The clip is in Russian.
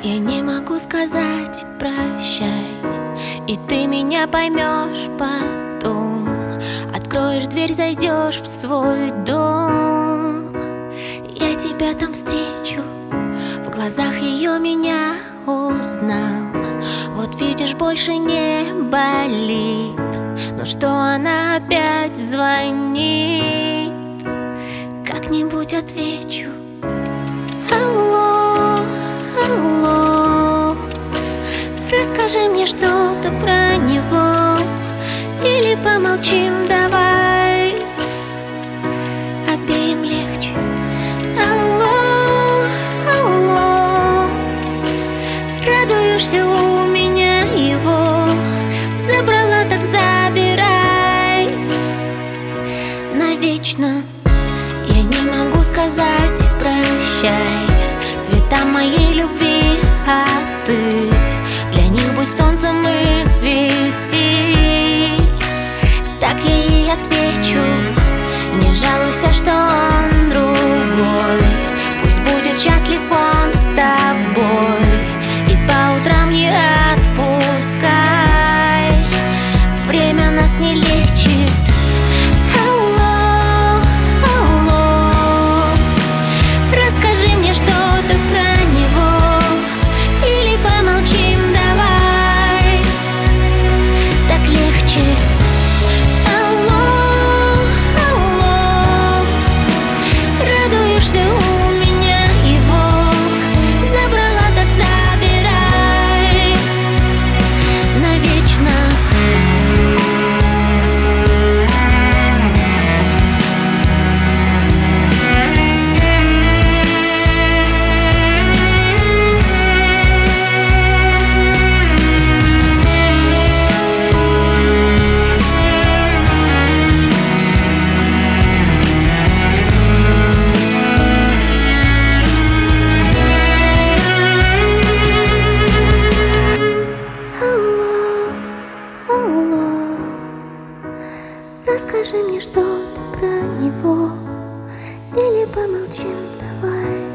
Я не могу сказать прощай, и ты меня поймешь потом. Откроешь дверь, зайдешь в свой дом. Я тебя там встречу, в глазах ее меня узнал. Вот видишь, больше не болит, но что она опять звонит. Как-нибудь отвечу: алло, алло, расскажи мне что-то про него, или помолчим давай, обеим легче. Алло, алло, радуешься у меня его, забрала, так забирай навечно. Я не могу сказать прощай цветам моей любви, а ты для них будь солнцем и свети. Так я ей отвечу: не жалуйся, что он другой, пусть будет счастлив он с тобой, и по утрам не отпускай, время нас не лечит. Алло, алло, расскажи мне что-то про него, или помолчим давай, так легче. Алло, алло, радуешься у меня его, забрала, так забирай навечно. Алло, расскажи мне что-то про него, или помолчим давай.